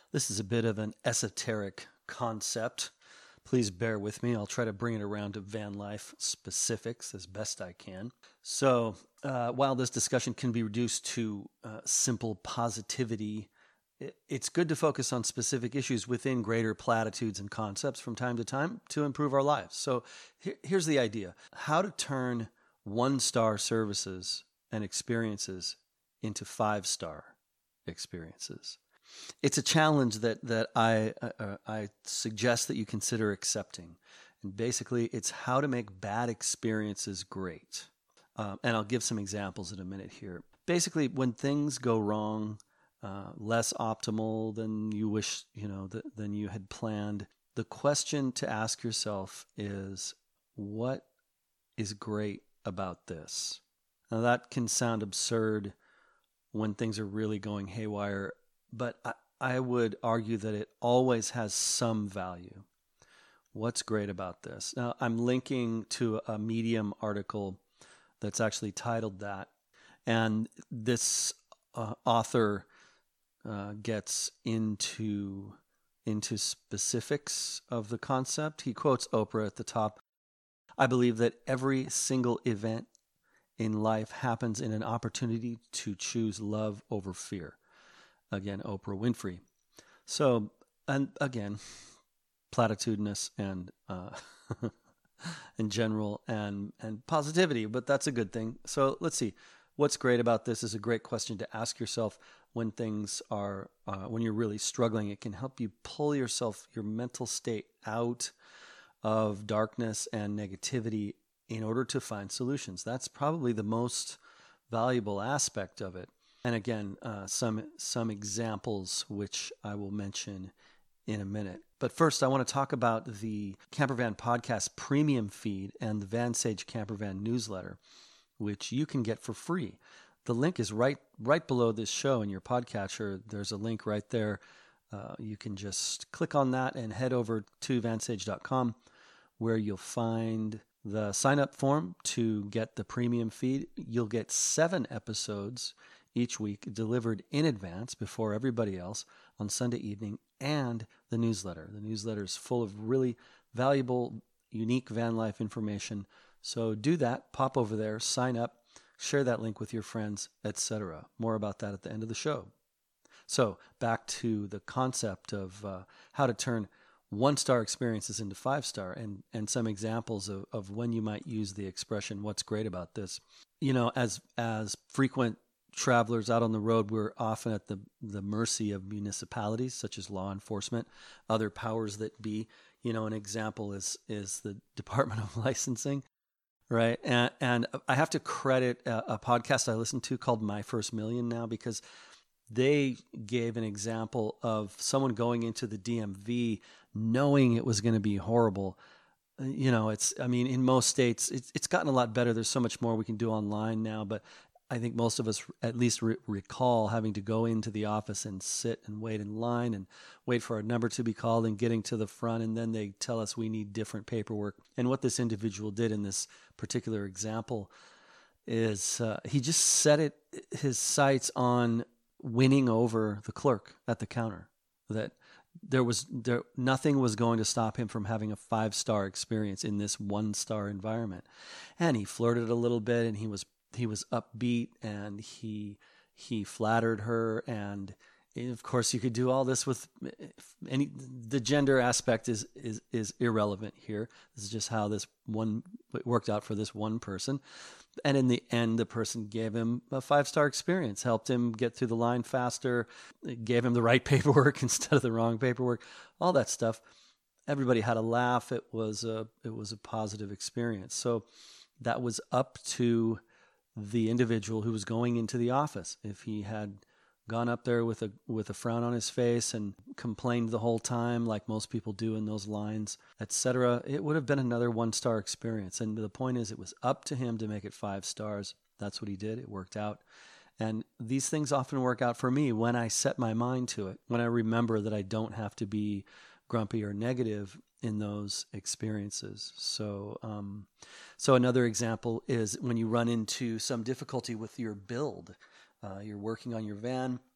This is a bit of an esoteric concept. Please bear with me. I'll try to bring it around to van life specifics as best I can. So, while this discussion can be reduced to simple positivity, it's good to focus on specific issues within greater platitudes and concepts from time to time to improve our lives. So, here's the idea: how to turn 1-star services and experiences into 5-star experiences. It's a challenge that I suggest that you consider accepting. And basically, it's how to make bad experiences great. And I'll give some examples in a minute here. Basically, when things go wrong, less optimal than you wish, than you had planned, the question to ask yourself is, what is great about this? Now, that can sound absurd when things are really going haywire, but I would argue that it always has some value. What's great about this? Now, I'm linking to a Medium article that's actually titled that. And this author gets into specifics of the concept. He quotes Oprah at the top. I believe that every single event in life happens in an opportunity to choose love over fear. Again, Oprah Winfrey. So, and again, platitudinous and in general and positivity, but that's a good thing. So let's see. What's great about this is a great question to ask yourself when things are, when you're really struggling. It can help you pull your mental state out of darkness and negativity in order to find solutions. That's probably the most valuable aspect of it. And again, some examples which I will mention in a minute. But first, I want to talk about the Campervan Podcast premium feed and the Van Sage Campervan newsletter, which you can get for free. The link is right below this show in your podcatcher. There's a link right there. You can just click on that and head over to vansage.com, where you'll find the sign-up form to get the premium feed. You'll get 7 episodes each week delivered in advance before everybody else on Sunday evening, and the newsletter. The newsletter is full of really valuable, unique van life information. So do that, pop over there, sign up, share that link with your friends, etc. More about that at the end of the show. So back to the concept of how to turn 1-star experiences into 5-star and some examples of when you might use the expression, what's great about this. As frequent travelers out on the road, we're often at the mercy of municipalities such as law enforcement, other powers that be. An example is the Department of Licensing, right? And I have to credit a podcast I listen to called My First Million now, because they gave an example of someone going into the DMV knowing it was going to be horrible. In most states, it's gotten a lot better. There's so much more we can do online now, but I think most of us at least recall having to go into the office and sit and wait in line and wait for our number to be called and getting to the front, and then they tell us we need different paperwork. And what this individual did in this particular example is he just set his sights on winning over the clerk at the counter. That nothing was going to stop him from having a 5-star experience in this 1-star environment. And he flirted a little bit, and he was upbeat, and he flattered her, and of course you could do all this with the gender aspect is irrelevant here. This is just how this one worked out for this one person. And in the end, the person gave him a 5-star experience, helped him get through the line faster, gave him the right paperwork instead of the wrong paperwork, all that stuff. Everybody had a laugh. It was a positive experience. So that was up to the individual who was going into the office. If he had gone up there with a frown on his face and complained the whole time, like most people do in those lines, etc., it would have been another 1-star experience. And the point is, it was up to him to make it 5 stars. That's what he did. It worked out. And these things often work out for me when I set my mind to it, when I remember that I don't have to be grumpy or negative in those experiences. So another example is when you run into some difficulty with your build. You're working on your van,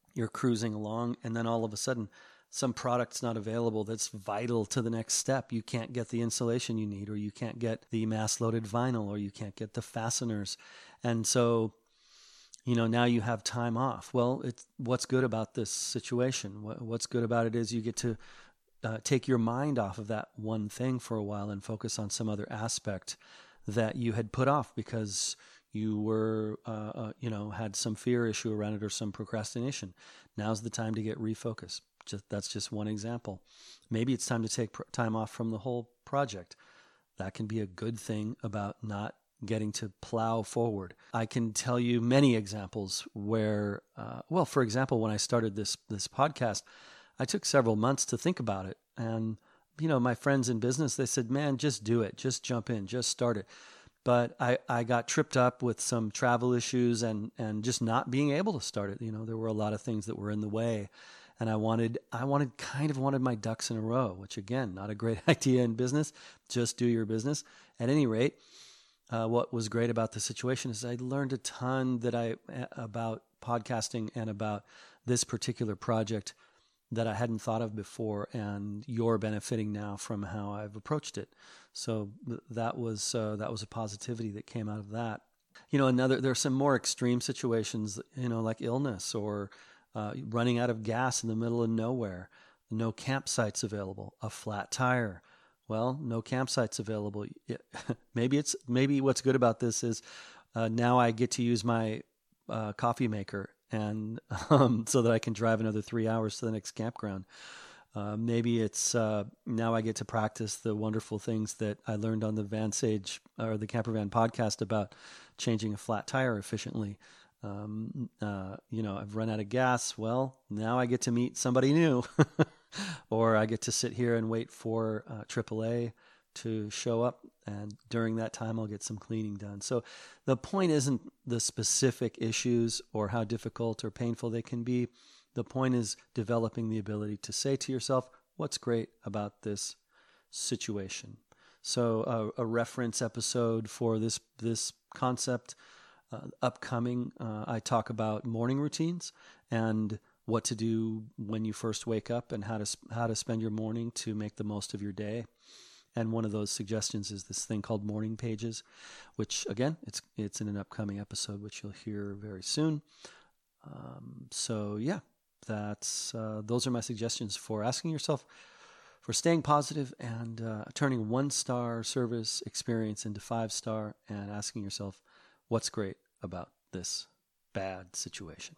you're cruising along, and then all of a sudden some product's not available that's vital to the next step. You can't get the insulation you need, or you can't get the mass-loaded vinyl, or you can't get the fasteners. And so, now you have time off. Well, what's good about this situation? What's good about it is you get to take your mind off of that one thing for a while and focus on some other aspect that you had put off because you were, had some fear issue around it or some procrastination. Now's the time to get refocused. That's just one example. Maybe it's time to take time off from the whole project. That can be a good thing about not getting to plow forward. I can tell you many examples where, for example, when I started this podcast, I took several months to think about it. And, my friends in business, they said, man, just do it. Just jump in, just start it. But I got tripped up with some travel issues and just not being able to start it. There were a lot of things that were in the way. And I wanted my ducks in a row, which again, not a great idea in business. Just do your business. At any rate, what was great about the situation is I learned a ton about podcasting and about this particular project that I hadn't thought of before, and you're benefiting now from how I've approached it. So that was a positivity that came out of that. There are some more extreme situations, like illness or running out of gas in the middle of nowhere, no campsites available, a flat tire. Well, no campsites available. Maybe what's good about this is now I get to use my coffee maker, and so that I can drive another 3 hours to the next campground. Maybe it's now I get to practice the wonderful things that I learned on the Van Sage or the Camper Van podcast about changing a flat tire efficiently. I've run out of gas. Well, now I get to meet somebody new, or I get to sit here and wait for AAA to show up. And during that time, I'll get some cleaning done. So the point isn't the specific issues or how difficult or painful they can be. The point is developing the ability to say to yourself, what's great about this situation? So a reference episode for this concept upcoming, I talk about morning routines and what to do when you first wake up and how to spend your morning to make the most of your day. And one of those suggestions is this thing called morning pages, which again, it's in an upcoming episode, which you'll hear very soon. That's those are my suggestions for asking yourself, for staying positive and turning 1-star service experience into 5-star, and asking yourself, what's great about this bad situation?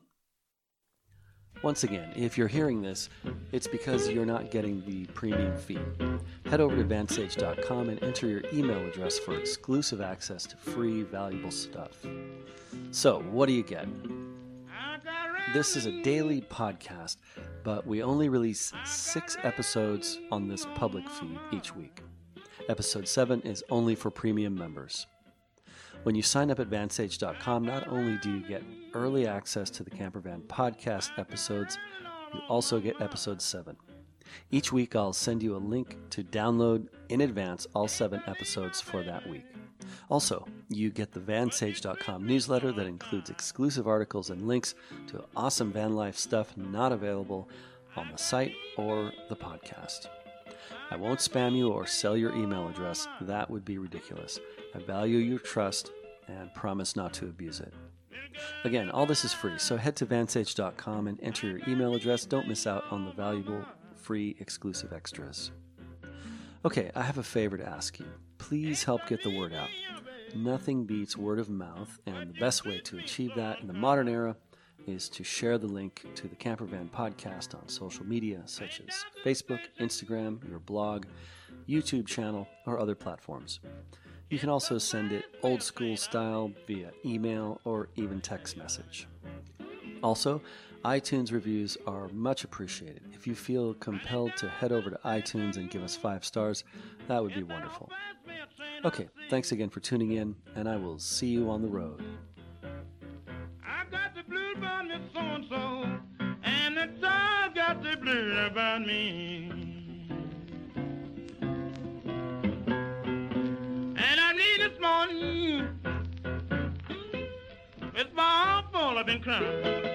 Once again, if you're hearing this, it's because you're not getting the premium feed. Head over to vansage.com and enter your email address for exclusive access to free, valuable stuff. So, what do you get? This is a daily podcast, but we only release 6 episodes on this public feed each week. Episode 7 is only for premium members. When you sign up at vansage.com, not only do you get early access to the Campervan podcast episodes, you also get episode 7. Each week, I'll send you a link to download in advance all 7 episodes for that week. Also, you get the vansage.com newsletter that includes exclusive articles and links to awesome van life stuff not available on the site or the podcast. I won't spam you or sell your email address. That would be ridiculous. I value your trust and promise not to abuse it. Again, all this is free, so head to vansage.com and enter your email address. Don't miss out on the valuable, free, exclusive extras. Okay, I have a favor to ask you. Please help get the word out. Nothing beats word of mouth, and the best way to achieve that in the modern era is to share the link to the Campervan podcast on social media such as Facebook, Instagram, your blog, YouTube channel, or other platforms. You can also send it old school style via email or even text message. Also, iTunes reviews are much appreciated. If you feel compelled to head over to iTunes and give us 5 stars, that would be wonderful. Okay, thanks again for tuning in, and I will see you on the road. I got the blues about me so-and-so, and the dog got the blues about me. And I need this morning, it's my arm full, I've been crying.